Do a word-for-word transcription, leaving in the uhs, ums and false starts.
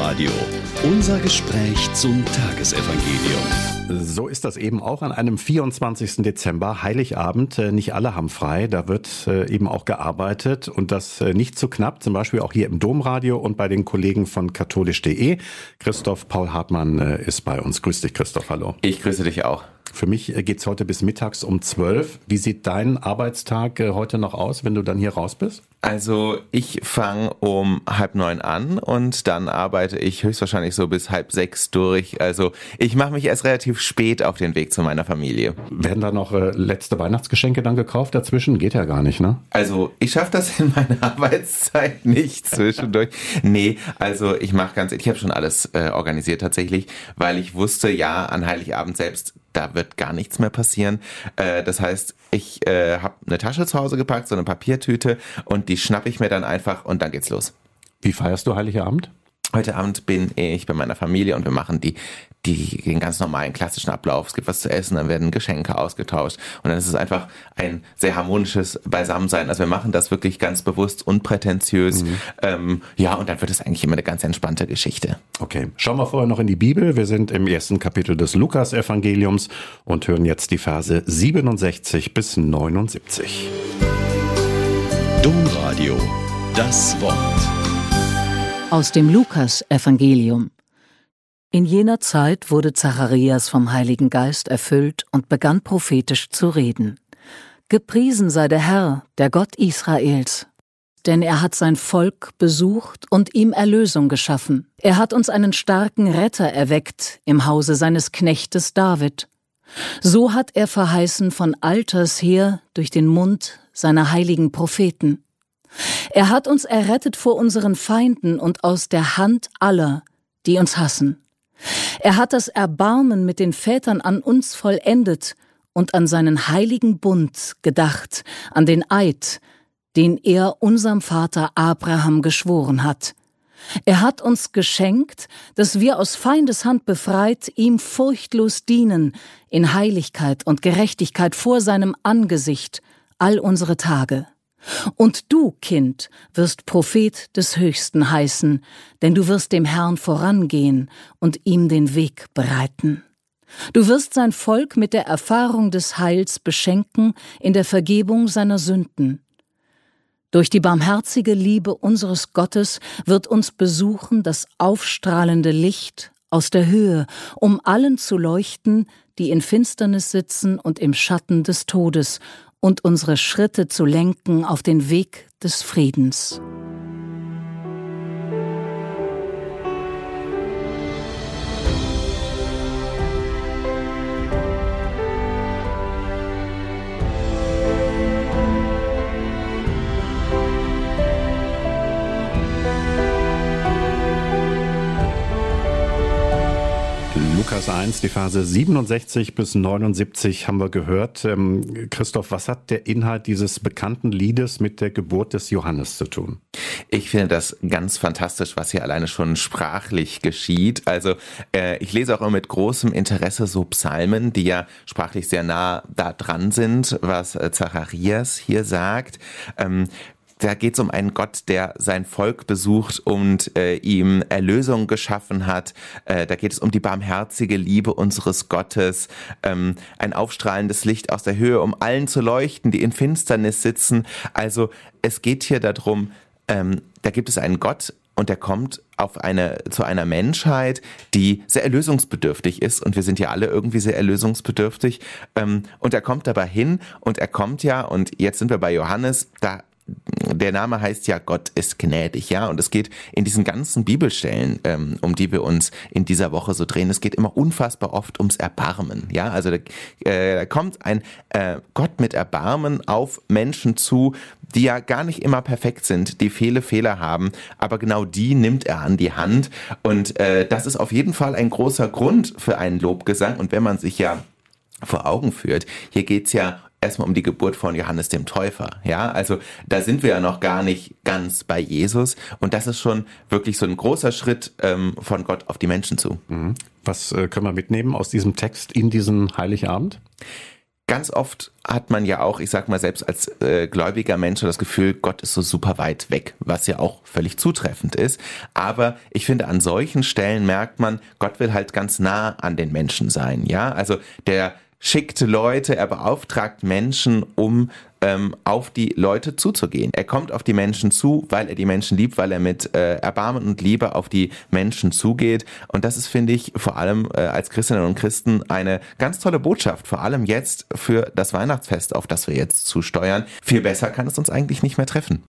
Domradio. Unser Gespräch zum Tagesevangelium. So ist das eben auch an einem vierundzwanzigsten Dezember, Heiligabend. Nicht alle haben frei, da wird eben auch gearbeitet und das nicht zu knapp, zum Beispiel auch hier im Domradio und bei den Kollegen von katholisch punkt de. Christoph Paul Hartmann ist bei uns. Grüß dich, Christoph, hallo. Ich grüße dich auch. Für mich geht's heute bis mittags um zwölf. Wie sieht dein Arbeitstag heute noch aus, wenn du dann hier raus bist? Also ich fange um halb neun an und dann arbeite ich höchstwahrscheinlich so bis halb sechs durch. Also ich mache mich erst relativ spät auf den Weg zu meiner Familie. Werden da noch äh, letzte Weihnachtsgeschenke dann gekauft dazwischen? Geht ja gar nicht, ne? Also ich schaffe das in meiner Arbeitszeit nicht zwischendurch. Nee, also ich mache ganz, ich habe schon alles äh, organisiert tatsächlich, weil ich wusste, ja, an Heiligabend selbst, da wird gar nichts mehr passieren. Äh, das heißt, ich äh, habe eine Tasche zu Hause gepackt, so eine Papiertüte und die schnappe ich mir dann einfach und dann geht's los. Wie feierst du Heiligabend? Heute Abend bin ich bei meiner Familie und wir machen die, die, den ganz normalen klassischen Ablauf. Es gibt was zu essen, dann werden Geschenke ausgetauscht und dann ist es einfach ein sehr harmonisches Beisammensein. Also wir machen das wirklich ganz bewusst, unprätentiös. Mhm. Ähm, ja, und dann wird es eigentlich immer eine ganz entspannte Geschichte. Okay, schauen wir vorher noch in die Bibel. Wir sind im ersten Kapitel des Lukas-Evangeliums und hören jetzt die Verse siebenundsechzig bis neunundsiebzig. Domradio, das Wort. Aus dem Lukas-Evangelium. In jener Zeit wurde Zacharias vom Heiligen Geist erfüllt und begann prophetisch zu reden. Gepriesen sei der Herr, der Gott Israels, denn er hat sein Volk besucht und ihm Erlösung geschaffen. Er hat uns einen starken Retter erweckt im Hause seines Knechtes David. So hat er verheißen von alters her durch den Mund seiner heiligen Propheten. Er hat uns errettet vor unseren Feinden und aus der Hand aller, die uns hassen. Er hat das Erbarmen mit den Vätern an uns vollendet und an seinen heiligen Bund gedacht, an den Eid, den er unserem Vater Abraham geschworen hat. Er hat uns geschenkt, dass wir aus Feindes Hand befreit ihm furchtlos dienen, in Heiligkeit und Gerechtigkeit vor seinem Angesicht all unsere Tage. Und du, Kind, wirst Prophet des Höchsten heißen, denn du wirst dem Herrn vorangehen und ihm den Weg bereiten. Du wirst sein Volk mit der Erfahrung des Heils beschenken in der Vergebung seiner Sünden. Durch die barmherzige Liebe unseres Gottes wird uns besuchen das aufstrahlende Licht aus der Höhe, um allen zu leuchten, die in Finsternis sitzen und im Schatten des Todes, und unsere Schritte zu lenken auf den Weg des Friedens. Lukas eins, die Verse siebenundsechzig bis neunundsiebzig haben wir gehört. Ähm, Christoph, was hat der Inhalt dieses bekannten Liedes mit der Geburt des Johannes zu tun? Ich finde das ganz fantastisch, was hier alleine schon sprachlich geschieht. Also äh, ich lese auch immer mit großem Interesse so Psalmen, die ja sprachlich sehr nah da dran sind, was äh, Zacharias hier sagt. Ähm, Da geht es um einen Gott, der sein Volk besucht und äh, ihm Erlösung geschaffen hat. Äh, da geht es um die barmherzige Liebe unseres Gottes, ähm, ein aufstrahlendes Licht aus der Höhe, um allen zu leuchten, die in Finsternis sitzen. Also es geht hier darum, ähm, da gibt es einen Gott und der kommt auf eine, zu einer Menschheit, die sehr erlösungsbedürftig ist und wir sind ja alle irgendwie sehr erlösungsbedürftig. Ähm, und er kommt dabei hin und er kommt ja, und jetzt sind wir bei Johannes, da der Name heißt ja, Gott ist gnädig, ja, und es geht in diesen ganzen Bibelstellen, ähm, um die wir uns in dieser Woche so drehen, es geht immer unfassbar oft ums Erbarmen, ja, also da, äh, da kommt ein äh, Gott mit Erbarmen auf Menschen zu, die ja gar nicht immer perfekt sind, die viele Fehler haben, aber genau die nimmt er an die Hand und äh, das ist auf jeden Fall ein großer Grund für einen Lobgesang und wenn man sich ja vor Augen führt, hier geht's ja erstmal um die Geburt von Johannes dem Täufer, ja, also da sind wir ja noch gar nicht ganz bei Jesus und das ist schon wirklich so ein großer Schritt ähm, von Gott auf die Menschen zu. Was äh, können wir mitnehmen aus diesem Text in diesen Heiligabend? ganz oft hat man ja auch, ich sag mal selbst als äh, gläubiger Mensch das Gefühl, Gott ist so super weit weg, was ja auch völlig zutreffend ist. Aber ich finde, an solchen Stellen merkt man, Gott will halt ganz nah an den Menschen sein. Ja, also der schickt Leute, er beauftragt Menschen, um ähm, auf die Leute zuzugehen. Er kommt auf die Menschen zu, weil er die Menschen liebt, weil er mit äh, Erbarmen und Liebe auf die Menschen zugeht. Und das ist, finde ich, vor allem äh, als Christinnen und Christen eine ganz tolle Botschaft, vor allem jetzt für das Weihnachtsfest, auf das wir jetzt zusteuern. Viel besser kann es uns eigentlich nicht mehr treffen.